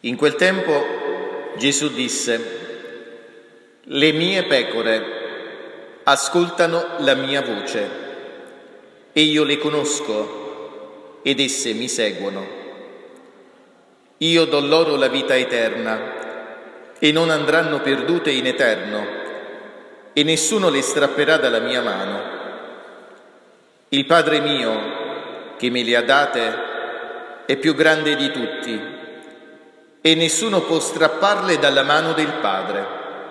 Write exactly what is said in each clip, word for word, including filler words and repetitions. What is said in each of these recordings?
In quel tempo Gesù disse: «Le mie pecore ascoltano la mia voce, e io le conosco, ed esse mi seguono. Io do loro la vita eterna, e non andranno perdute in eterno, e nessuno le strapperà dalla mia mano. Il Padre mio, che me le ha date, è più grande di tutti, e nessuno può strapparle dalla mano del Padre.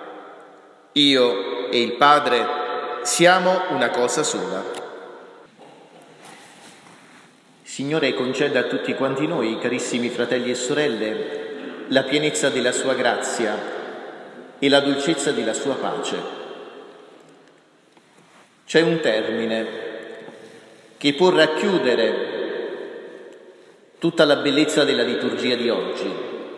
Io e il Padre siamo una cosa sola». Signore, conceda a tutti quanti noi, carissimi fratelli e sorelle, la pienezza della sua grazia e la dolcezza della sua pace. C'è un termine che può racchiudere tutta la bellezza della liturgia di oggi,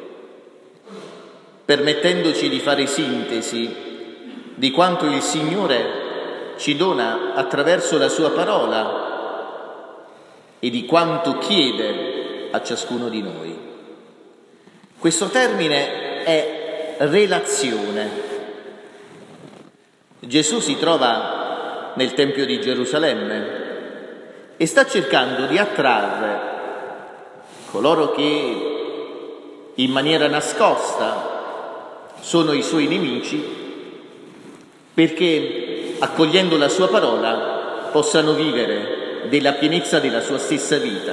permettendoci di fare sintesi di quanto il Signore ci dona attraverso la sua parola e di quanto chiede a ciascuno di noi. Questo termine è relazione. Gesù si trova nel Tempio di Gerusalemme e sta cercando di attrarre coloro che in maniera nascosta sono i suoi nemici, perché accogliendo la sua parola possano vivere della pienezza della sua stessa vita,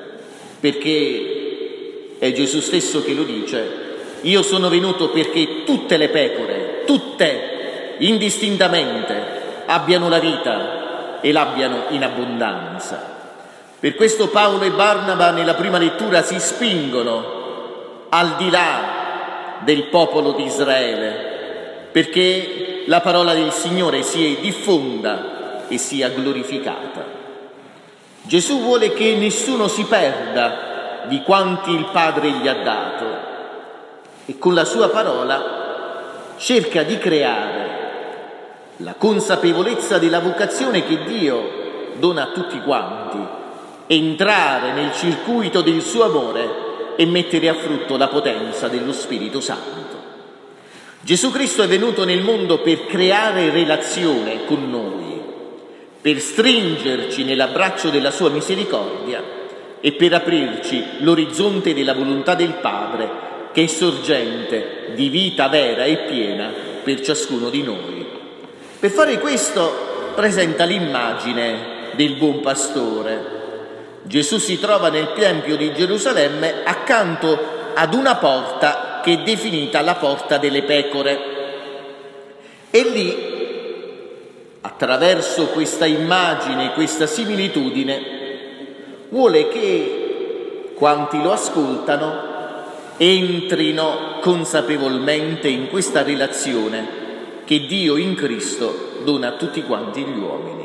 perché è Gesù stesso che lo dice: io sono venuto perché tutte le pecore, tutte, indistintamente, abbiano la vita e l'abbiano in abbondanza. Per questo Paolo e Barnaba nella prima lettura si spingono al di là del popolo di Israele, perché la parola del Signore si diffonda e sia glorificata. Gesù vuole che nessuno si perda di quanti il Padre gli ha dato e con la sua parola cerca di creare la consapevolezza della vocazione che Dio dona a tutti quanti, entrare nel circuito del suo amore e mettere a frutto la potenza dello Spirito Santo. Gesù Cristo è venuto nel mondo per creare relazione con noi, per stringerci nell'abbraccio della sua misericordia e per aprirci l'orizzonte della volontà del Padre, che è sorgente di vita vera e piena per ciascuno di noi. Per fare questo presenta l'immagine del buon pastore. Gesù si trova nel Tempio di Gerusalemme accanto ad una porta che è definita la porta delle pecore. E lì, attraverso questa immagine, questa similitudine, vuole che quanti lo ascoltano entrino consapevolmente in questa relazione che Dio in Cristo dona a tutti quanti gli uomini.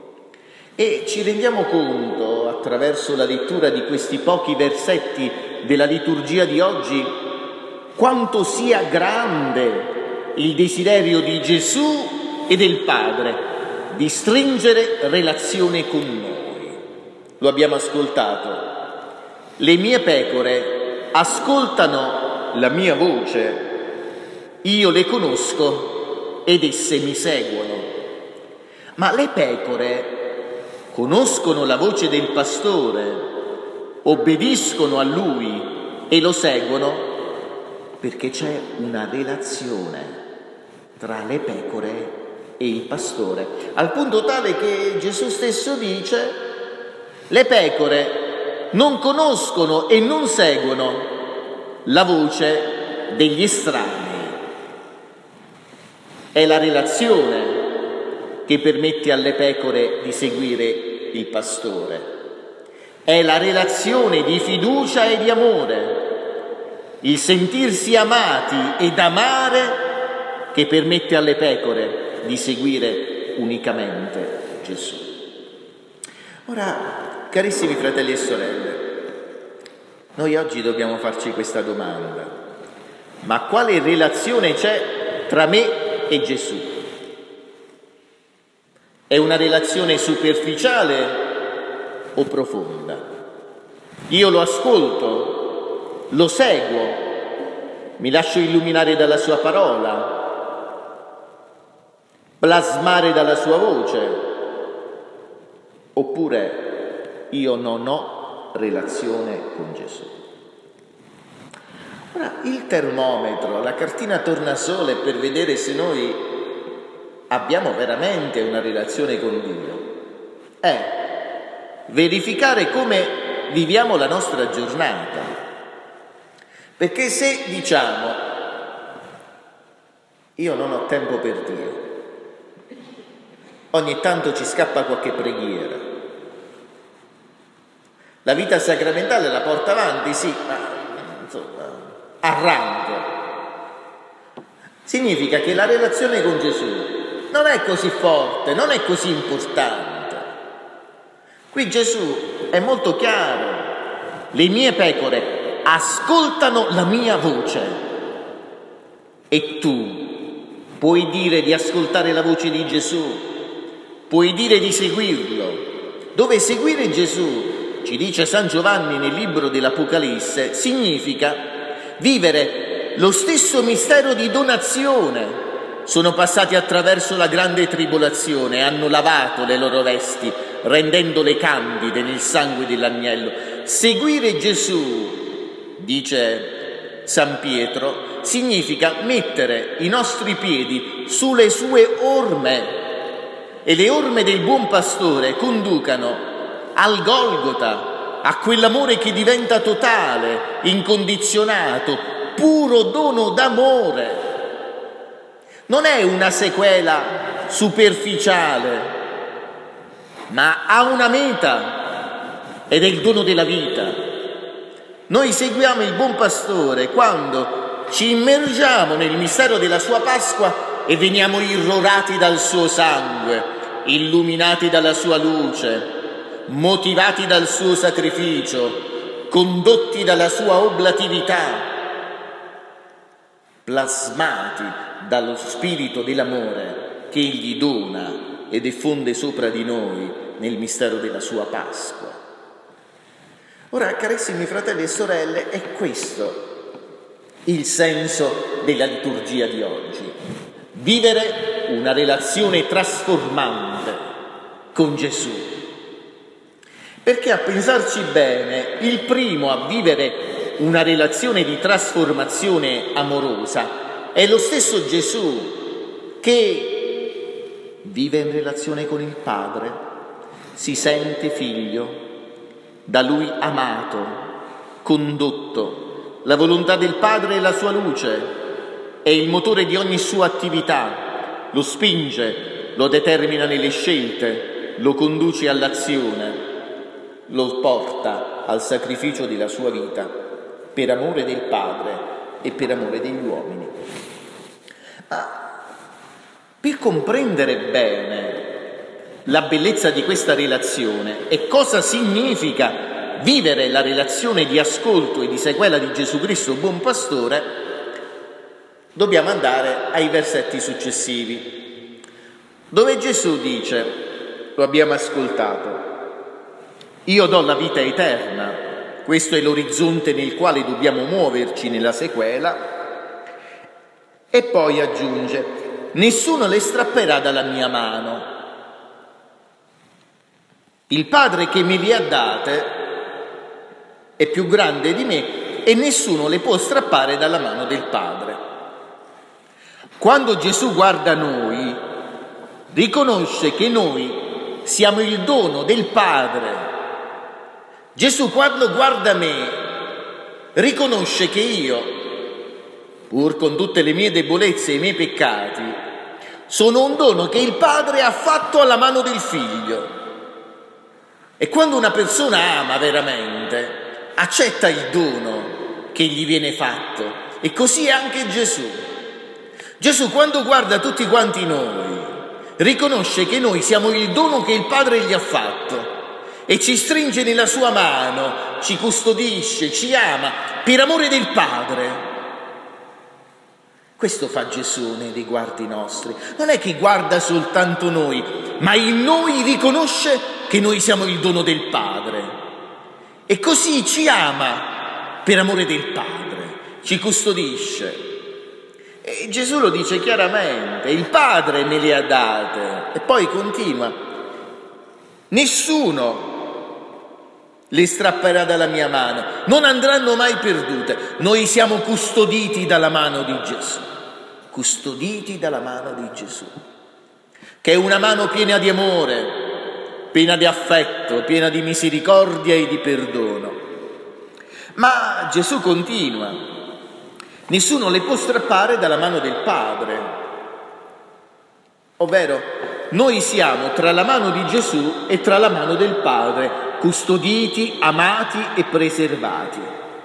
E ci rendiamo conto, attraverso la lettura di questi pochi versetti della liturgia di oggi, quanto sia grande il desiderio di Gesù e del Padre di stringere relazione con noi. Lo abbiamo ascoltato. Le mie pecore ascoltano la mia voce, io le conosco ed esse mi seguono. Ma le pecore conoscono la voce del pastore, obbediscono a lui e lo seguono perché c'è una relazione tra le pecore e il pastore, al punto tale che Gesù stesso dice: le pecore non conoscono e non seguono la voce degli estranei. È la relazione che permette alle pecore di seguire il pastore. È la relazione di fiducia e di amore, il sentirsi amati ed amare, che permette alle pecore di seguire unicamente Gesù. Ora, carissimi fratelli e sorelle, noi oggi dobbiamo farci questa domanda: ma quale relazione c'è tra me e Gesù? È una relazione superficiale o profonda? Io lo ascolto, lo seguo mi lascio illuminare dalla sua parola, plasmare dalla sua voce, oppure io non ho relazione con Gesù. Ora, il termometro, la cartina tornasole per vedere se noi abbiamo veramente una relazione con Dio è verificare come viviamo la nostra giornata. Perché se diciamo io non ho tempo per Dio, ogni tanto ci scappa qualche preghiera, la vita sacramentale la porta avanti, sì, ma insomma arranco, significa che la relazione con Gesù non è così forte, non è così importante. Qui Gesù è molto chiaro: le mie pecore ascoltano la mia voce. E tu puoi dire di ascoltare la voce di Gesù, puoi dire di seguirlo. Dove seguire Gesù, ci dice San Giovanni nel libro dell'Apocalisse, significa vivere lo stesso mistero di donazione. Sono passati attraverso la grande tribolazione, hanno lavato le loro vesti, rendendole candide nel sangue dell'agnello. Seguire Gesù, dice San Pietro, significa mettere i nostri piedi sulle sue orme, e le orme del buon pastore conducano al Golgota, a quell'amore che diventa totale, incondizionato, puro dono d'amore. Non è una sequela superficiale, ma ha una meta, ed è il dono della vita. Noi seguiamo il buon pastore quando ci immergiamo nel mistero della sua Pasqua e veniamo irrorati dal suo sangue, illuminati dalla sua luce, motivati dal suo sacrificio, condotti dalla sua oblatività, plasmati dallo spirito dell'amore che egli dona e diffonde sopra di noi nel mistero della sua Pasqua. Ora, carissimi fratelli e sorelle, è questo il senso della liturgia di oggi: vivere una relazione trasformante con Gesù. Perché, a pensarci bene, il primo a vivere una relazione di trasformazione amorosa è lo stesso Gesù, che vive in relazione con il Padre, si sente figlio, da Lui amato, condotto. La volontà del Padre è la sua luce, è il motore di ogni sua attività, lo spinge, lo determina nelle scelte, lo conduce all'azione, lo porta al sacrificio della sua vita per amore del Padre e per amore degli uomini. Ma per comprendere bene la bellezza di questa relazione e cosa significa vivere la relazione di ascolto e di sequela di Gesù Cristo, buon pastore, dobbiamo andare ai versetti successivi, dove Gesù dice, lo abbiamo ascoltato, io do la vita eterna. Questo è l'orizzonte nel quale dobbiamo muoverci nella sequela. E poi aggiunge: nessuno le strapperà dalla mia mano. Il Padre che me le ha date è più grande di me e nessuno le può strappare dalla mano del Padre. Quando Gesù guarda noi, riconosce che noi siamo il dono del Padre. Gesù, quando guarda me, riconosce che io, pur con tutte le mie debolezze e i miei peccati, sono un dono che il Padre ha fatto alla mano del Figlio. E quando una persona ama veramente, accetta il dono che gli viene fatto. E così è anche Gesù. Gesù, quando guarda tutti quanti noi, riconosce che noi siamo il dono che il Padre gli ha fatto. E ci stringe nella sua mano, ci custodisce, ci ama per amore del Padre. Questo fa Gesù nei riguardi nostri. Non è che guarda soltanto noi, ma in noi riconosce che noi siamo il dono del Padre. E così ci ama per amore del Padre. ci custodisce. E Gesù lo dice chiaramente, il Padre me le ha date. E poi continua, nessuno le strapperà dalla mia mano, non andranno mai perdute. Noi siamo custoditi dalla mano di Gesù, custoditi dalla mano di Gesù, che è una mano piena di amore, piena di affetto, piena di misericordia e di perdono. Ma Gesù continua, nessuno le può strappare dalla mano del Padre, ovvero noi siamo tra la mano di Gesù e tra la mano del Padre, custoditi, amati e preservati.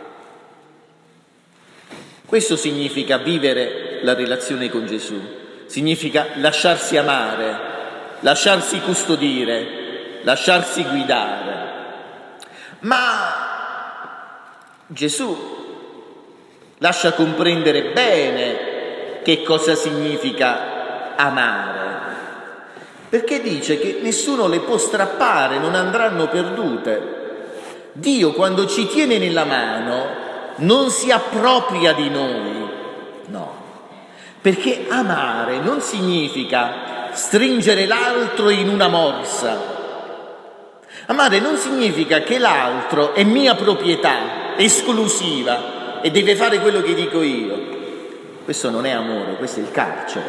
Questo significa vivere la relazione con Gesù, significa lasciarsi amare, lasciarsi custodire, lasciarsi guidare. Ma Gesù lascia comprendere bene che cosa significa amare, perché dice che nessuno le può strappare, non andranno perdute. Dio, quando ci tiene nella mano, non si appropria di noi, no, perché amare non significa stringere l'altro in una morsa. Amare non significa che l'altro è mia proprietà, esclusiva, e deve fare quello che dico io. Questo non è amore, questo è il carcere,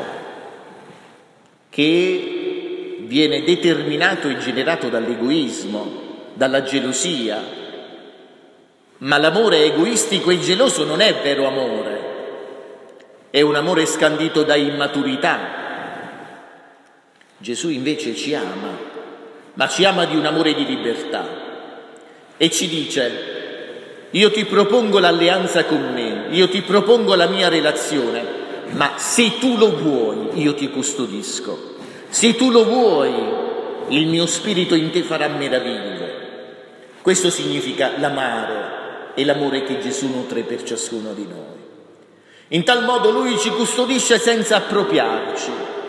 che viene determinato e generato dall'egoismo, dalla gelosia. Ma l'amore egoistico e geloso non è vero amore, è un amore scandito da immaturità. Gesù invece ci ama, ma ci ama di un amore di libertà e ci dice: io ti propongo l'alleanza con me, io ti propongo la mia relazione, ma se tu lo vuoi io ti custodisco. Se tu lo vuoi, il mio spirito in te farà meraviglie. Questo significa l'amare e l'amore che Gesù nutre per ciascuno di noi. In tal modo Lui ci custodisce senza appropriarci.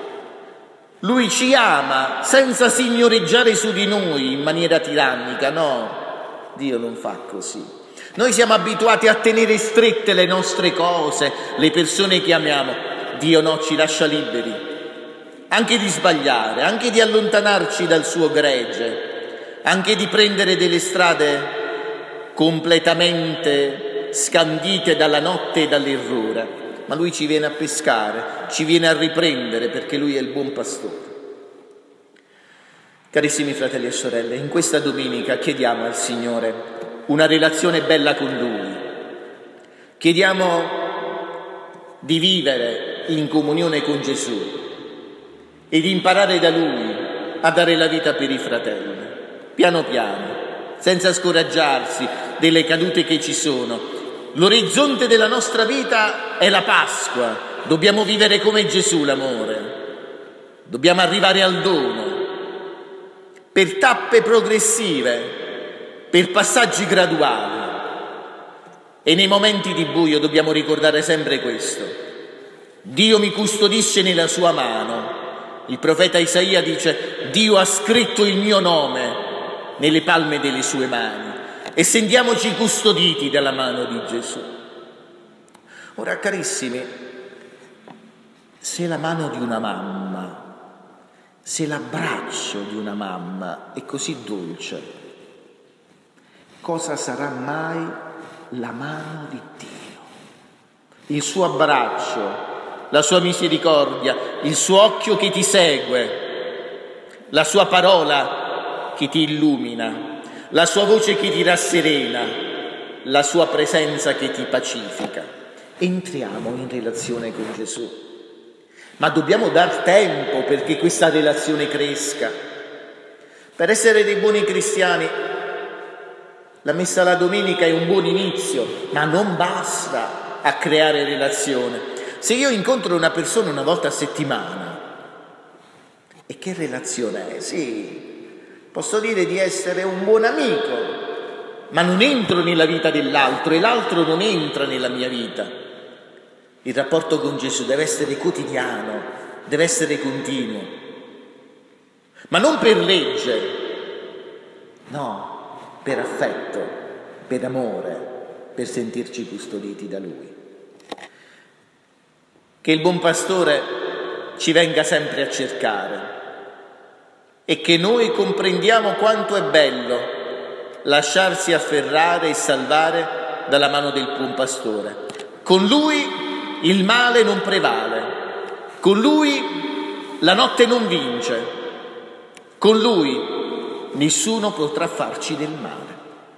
Lui ci ama senza signoreggiare su di noi in maniera tirannica. No, Dio non fa così. Noi siamo abituati a tenere strette le nostre cose, le persone che amiamo. Dio no, ci lascia liberi. Anche di sbagliare, anche di allontanarci dal suo gregge, anche di prendere delle strade completamente scandite dalla notte e dall'errore, ma Lui ci viene a pescare, ci viene a riprendere perché Lui è il buon pastore. Carissimi fratelli e sorelle, in questa domenica chiediamo al Signore una relazione bella con Lui, chiediamo di vivere in comunione con Gesù e di imparare da Lui a dare la vita per i fratelli, piano piano, senza scoraggiarsi delle cadute che ci sono. L'orizzonte della nostra vita è la Pasqua, dobbiamo vivere come Gesù l'amore, dobbiamo arrivare al dono, per tappe progressive, per passaggi graduali, e nei momenti di buio dobbiamo ricordare sempre questo: Dio mi custodisce nella sua mano. Il profeta Isaia dice: Dio ha scritto il mio nome nelle palme delle sue mani, e sentiamoci custoditi dalla mano di Gesù. Ora, carissimi, se la mano di una mamma, se l'abbraccio di una mamma è così dolce, cosa sarà mai la mano di Dio? Il suo abbraccio, la sua misericordia, il suo occhio che ti segue, la sua parola che ti illumina, la sua voce che ti rasserena, la sua presenza che ti pacifica. Entriamo in relazione con Gesù, ma dobbiamo dar tempo perché questa relazione cresca. Per essere dei buoni cristiani, la messa la domenica è un buon inizio, ma non basta a creare relazione. Se io incontro una persona una volta a settimana, e che relazione è? Sì, posso dire di essere un buon amico, ma non entro nella vita dell'altro e l'altro non entra nella mia vita. Il rapporto con Gesù deve essere quotidiano, deve essere continuo, ma non per legge, no, per affetto, per amore, per sentirci custoditi da Lui. che il buon pastore ci venga sempre a cercare e che noi comprendiamo quanto è bello lasciarsi afferrare e salvare dalla mano del buon pastore. Con lui il male non prevale, con lui la notte non vince, con lui nessuno potrà farci del male.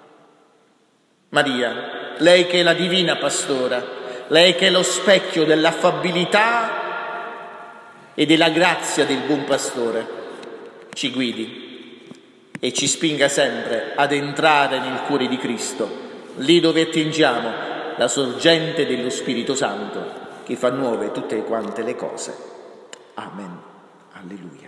Maria, lei che è la divina pastora, lei che è lo specchio dell'affabilità e della grazia del buon pastore, ci guidi e ci spinga sempre ad entrare nel cuore di Cristo, lì dove attingiamo la sorgente dello Spirito Santo che fa nuove tutte quante le cose. Amen. Alleluia.